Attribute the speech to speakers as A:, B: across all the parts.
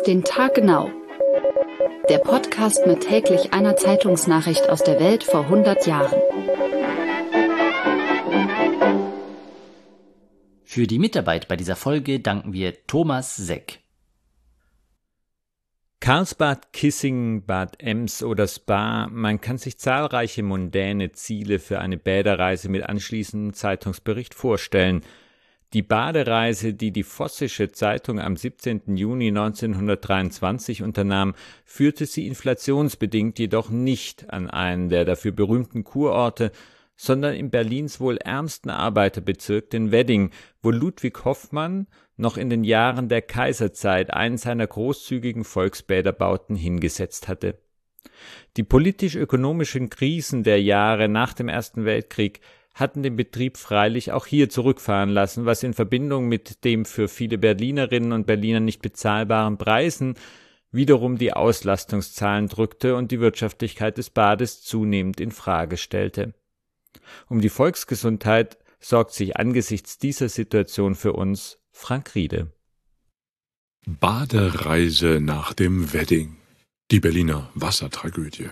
A: Auf den Tag genau. Der Podcast mit täglich einer Zeitungsnachricht aus der Welt vor 100 Jahren.
B: Für die Mitarbeit bei dieser Folge danken wir Thomas Seck.
C: Karlsbad, Kissingen, Bad Ems oder Spa, man kann sich zahlreiche mondäne Ziele für eine Bäderreise mit anschließendem Zeitungsbericht vorstellen. Die Badereise, die die Vossische Zeitung am 17. Juni 1923 unternahm, führte sie inflationsbedingt jedoch nicht an einen der dafür berühmten Kurorte, sondern in Berlins wohl ärmsten Arbeiterbezirk, den Wedding, wo Ludwig Hoffmann noch in den Jahren der Kaiserzeit einen seiner großzügigen Volksbäderbauten hingesetzt hatte. Die politisch-ökonomischen Krisen der Jahre nach dem Ersten Weltkrieg hatten den Betrieb freilich auch hier zurückfahren lassen, was in Verbindung mit dem für viele Berlinerinnen und Berliner nicht bezahlbaren Preisen wiederum die Auslastungszahlen drückte und die Wirtschaftlichkeit des Bades zunehmend in Frage stellte. Um die Volksgesundheit sorgt sich angesichts dieser Situation für uns Frank Riede.
D: Badereise nach dem Wedding. Die Berliner Wassertragödie.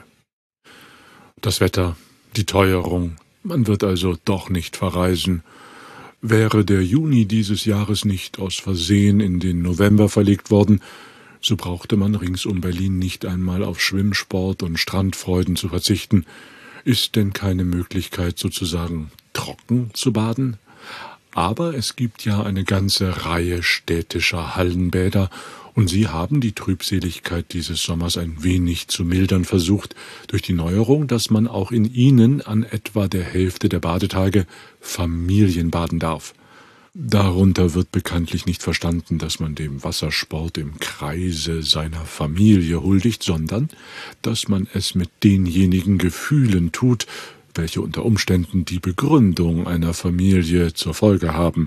D: Das Wetter, die Teuerung, man wird also doch nicht verreisen. Wäre der Juni dieses Jahres nicht aus Versehen in den November verlegt worden, so brauchte man rings um Berlin nicht einmal auf Schwimmsport und Strandfreuden zu verzichten. Ist denn keine Möglichkeit, sozusagen trocken zu baden? Aber es gibt ja eine ganze Reihe städtischer Hallenbäder, und sie haben die Trübseligkeit dieses Sommers ein wenig zu mildern versucht, durch die Neuerung, dass man auch in ihnen an etwa der Hälfte der Badetage Familien baden darf. Darunter wird bekanntlich nicht verstanden, dass man dem Wassersport im Kreise seiner Familie huldigt, sondern dass man es mit denjenigen Gefühlen tut, welche unter Umständen die Begründung einer Familie zur Folge haben.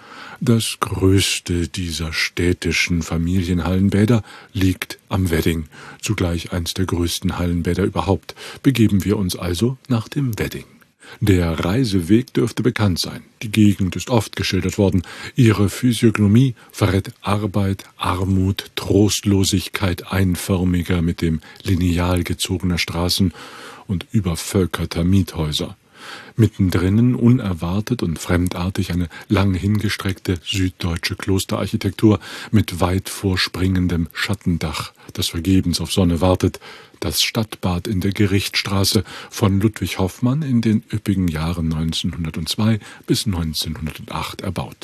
D: Das größte dieser städtischen Familienhallenbäder liegt am Wedding, zugleich eins der größten Hallenbäder überhaupt. Begeben wir uns also nach dem Wedding. Der Reiseweg dürfte bekannt sein. Die Gegend ist oft geschildert worden. Ihre Physiognomie verrät Arbeit, Armut, Trostlosigkeit einförmiger mit dem Lineal gezogener Straßen und übervölkerter Miethäuser. Mittendrin unerwartet und fremdartig eine lang hingestreckte süddeutsche Klosterarchitektur mit weit vorspringendem Schattendach, das vergebens auf Sonne wartet, das Stadtbad in der Gerichtstraße, von Ludwig Hoffmann in den üppigen Jahren 1902 bis 1908 erbaut.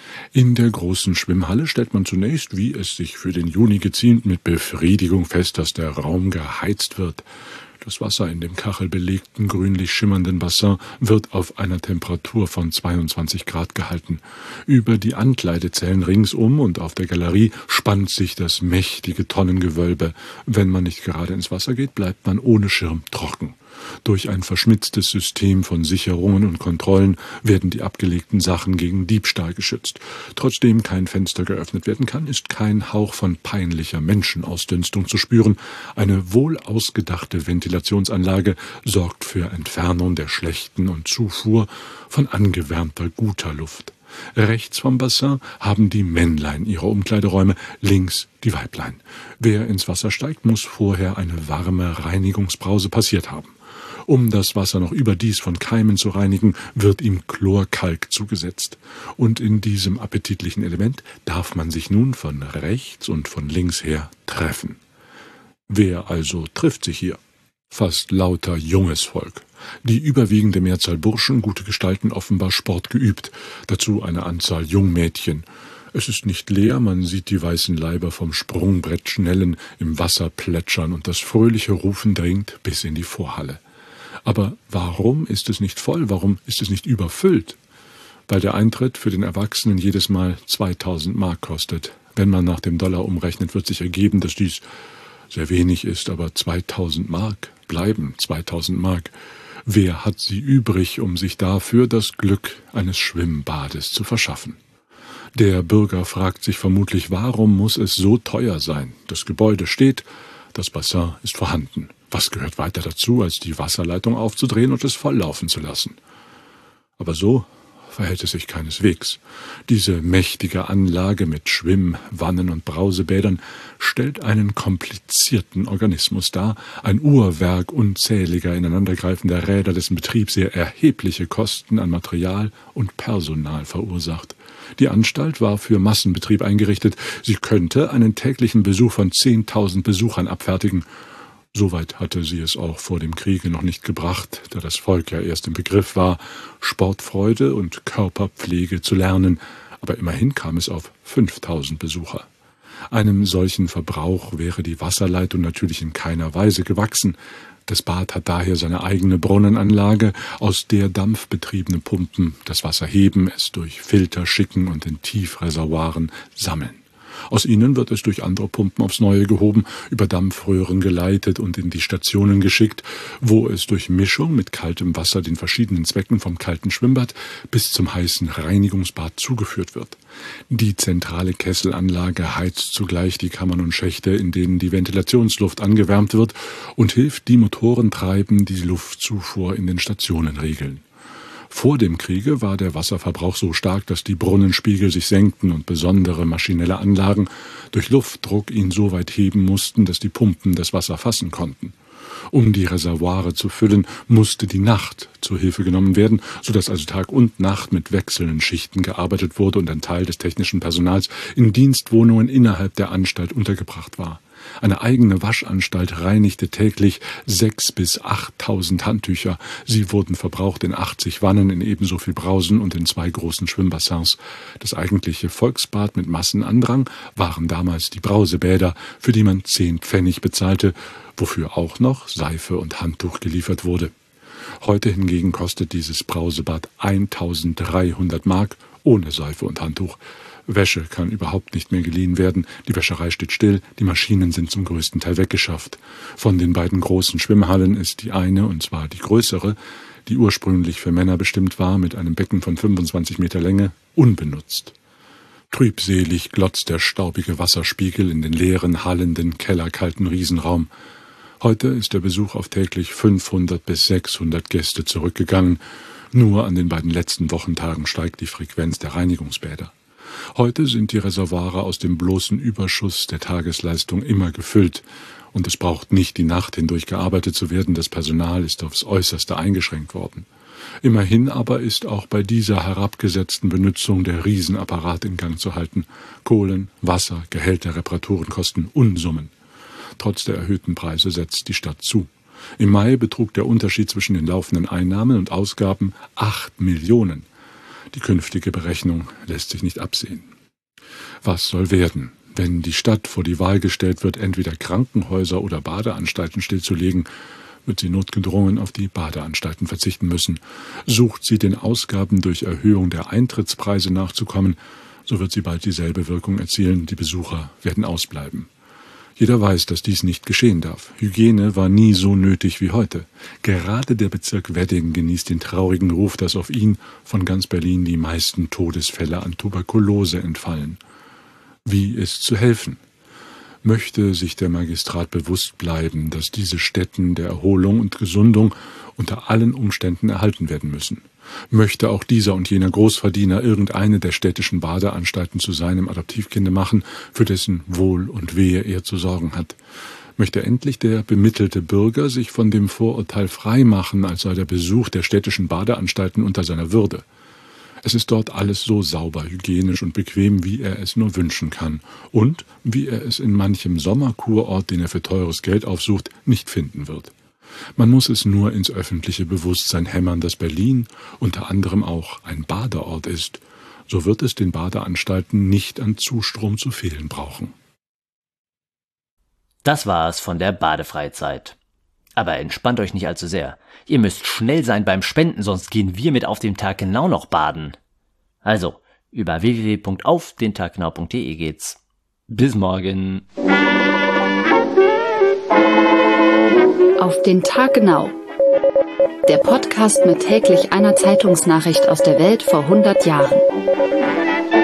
D: In der großen Schwimmhalle stellt man zunächst, wie es sich für den Juni geziemt, mit Befriedigung fest, dass der Raum geheizt wird. Das Wasser in dem kachelbelegten, grünlich schimmernden Bassin wird auf einer Temperatur von 22 Grad gehalten. Über die Ankleidezellen ringsum und auf der Galerie spannt sich das mächtige Tonnengewölbe. Wenn man nicht gerade ins Wasser geht, bleibt man ohne Schirm trocken. Durch ein verschmitztes System von Sicherungen und Kontrollen werden die abgelegten Sachen gegen Diebstahl geschützt. Trotzdem kein Fenster geöffnet werden kann, ist kein Hauch von peinlicher Menschenausdünstung zu spüren. Eine wohl ausgedachte Ventilationsanlage sorgt für Entfernung der schlechten und Zufuhr von angewärmter guter Luft. Rechts vom Bassin haben die Männlein ihre Umkleideräume, links die Weiblein. Wer ins Wasser steigt, muss vorher eine warme Reinigungsbrause passiert haben. Um das Wasser noch überdies von Keimen zu reinigen, wird ihm Chlorkalk zugesetzt. Und in diesem appetitlichen Element darf man sich nun von rechts und von links her treffen. Wer also trifft sich hier? Fast lauter junges Volk. Die überwiegende Mehrzahl Burschen, gute Gestalten, offenbar Sport geübt, dazu eine Anzahl Jungmädchen. Es ist nicht leer, man sieht die weißen Leiber vom Sprungbrett schnellen, im Wasser plätschern und das fröhliche Rufen dringt bis in die Vorhalle. Aber warum ist es nicht voll, warum ist es nicht überfüllt? Weil der Eintritt für den Erwachsenen jedes Mal 2000 Mark kostet. Wenn man nach dem Dollar umrechnet, wird sich ergeben, dass dies sehr wenig ist, aber 2000 Mark bleiben 2000 Mark. Wer hat sie übrig, um sich dafür das Glück eines Schwimmbades zu verschaffen? Der Bürger fragt sich vermutlich, warum muss es so teuer sein? Das Gebäude steht, das Bassin ist vorhanden. Was gehört weiter dazu, als die Wasserleitung aufzudrehen und es volllaufen zu lassen? Aber so verhält es sich keineswegs. Diese mächtige Anlage mit Schwimm-, Wannen- und Brausebädern stellt einen komplizierten Organismus dar, ein Uhrwerk unzähliger ineinandergreifender Räder, dessen Betrieb sehr erhebliche Kosten an Material und Personal verursacht. Die Anstalt war für Massenbetrieb eingerichtet. Sie könnte einen täglichen Besuch von 10.000 Besuchern abfertigen. Soweit hatte sie es auch vor dem Kriege noch nicht gebracht, da das Volk ja erst im Begriff war, Sportfreude und Körperpflege zu lernen, aber immerhin kam es auf 5.000 Besucher. Einem solchen Verbrauch wäre die Wasserleitung natürlich in keiner Weise gewachsen. Das Bad hat daher seine eigene Brunnenanlage, aus der dampfbetriebene Pumpen das Wasser heben, es durch Filter schicken und in Tiefreservoiren sammeln. Aus ihnen wird es durch andere Pumpen aufs Neue gehoben, über Dampfröhren geleitet und in die Stationen geschickt, wo es durch Mischung mit kaltem Wasser den verschiedenen Zwecken vom kalten Schwimmbad bis zum heißen Reinigungsbad zugeführt wird. Die zentrale Kesselanlage heizt zugleich die Kammern und Schächte, in denen die Ventilationsluft angewärmt wird, und hilft die Motorentreiben, die Luftzufuhr in den Stationen regeln. Vor dem Kriege war der Wasserverbrauch so stark, dass die Brunnenspiegel sich senkten und besondere maschinelle Anlagen durch Luftdruck ihn so weit heben mussten, dass die Pumpen das Wasser fassen konnten. Um die Reservoire zu füllen, musste die Nacht zur Hilfe genommen werden, sodass also Tag und Nacht mit wechselnden Schichten gearbeitet wurde und ein Teil des technischen Personals in Dienstwohnungen innerhalb der Anstalt untergebracht war. Eine eigene Waschanstalt reinigte täglich 6.000 bis 8.000 Handtücher. Sie wurden verbraucht in 80 Wannen, in ebenso viel Brausen und in 2 großen Schwimmbassins. Das eigentliche Volksbad mit Massenandrang waren damals die Brausebäder, für die man 10 Pfennig bezahlte, wofür auch noch Seife und Handtuch geliefert wurde. Heute hingegen kostet dieses Brausebad 1.300 Mark ohne Seife und Handtuch. Wäsche kann überhaupt nicht mehr geliehen werden, die Wäscherei steht still, die Maschinen sind zum größten Teil weggeschafft. Von den beiden großen Schwimmhallen ist die eine, und zwar die größere, die ursprünglich für Männer bestimmt war, mit einem Becken von 25 Meter Länge, unbenutzt. Trübselig glotzt der staubige Wasserspiegel in den leeren, hallenden, kellerkalten Riesenraum. Heute ist der Besuch auf täglich 500 bis 600 Gäste zurückgegangen. Nur an den beiden letzten Wochentagen steigt die Frequenz der Reinigungsbäder. Heute sind die Reservoire aus dem bloßen Überschuss der Tagesleistung immer gefüllt, und es braucht nicht die Nacht hindurch gearbeitet zu werden, das Personal ist aufs Äußerste eingeschränkt worden. Immerhin aber ist auch bei dieser herabgesetzten Benutzung der Riesenapparat in Gang zu halten. Kohlen, Wasser, Gehälter, Reparaturen kosten Unsummen. Trotz der erhöhten Preise setzt die Stadt zu. Im Mai betrug der Unterschied zwischen den laufenden Einnahmen und Ausgaben 8 Millionen. Die künftige Berechnung lässt sich nicht absehen. Was soll werden, wenn die Stadt vor die Wahl gestellt wird, entweder Krankenhäuser oder Badeanstalten stillzulegen, wird sie notgedrungen auf die Badeanstalten verzichten müssen. Sucht sie den Ausgaben durch Erhöhung der Eintrittspreise nachzukommen, so wird sie bald dieselbe Wirkung erzielen, die Besucher werden ausbleiben. Jeder weiß, dass dies nicht geschehen darf. Hygiene war nie so nötig wie heute. Gerade der Bezirk Wedding genießt den traurigen Ruf, dass auf ihn von ganz Berlin die meisten Todesfälle an Tuberkulose entfallen. Wie ist zu helfen? Möchte sich der Magistrat bewusst bleiben, dass diese Stätten der Erholung und Gesundung unter allen Umständen erhalten werden müssen? Möchte auch dieser und jener Großverdiener irgendeine der städtischen Badeanstalten zu seinem Adoptivkinde machen, für dessen Wohl und Wehe er zu sorgen hat? Möchte endlich der bemittelte Bürger sich von dem Vorurteil freimachen, als sei der Besuch der städtischen Badeanstalten unter seiner Würde? Es ist dort alles so sauber, hygienisch und bequem, wie er es nur wünschen kann und wie er es in manchem Sommerkurort, den er für teures Geld aufsucht, nicht finden wird. Man muss es nur ins öffentliche Bewusstsein hämmern, dass Berlin unter anderem auch ein Badeort ist. So wird es den Badeanstalten nicht an Zustrom zu fehlen brauchen.
B: Das war's von der Badefreizeit. Aber entspannt euch nicht allzu sehr. Ihr müsst schnell sein beim Spenden, sonst gehen wir mit Auf dem Tag genau noch baden. Also, über www.aufdentaggenau.de geht's. Bis morgen.
A: Auf den Tag genau. Der Podcast mit täglich einer Zeitungsnachricht aus der Welt vor 100 Jahren.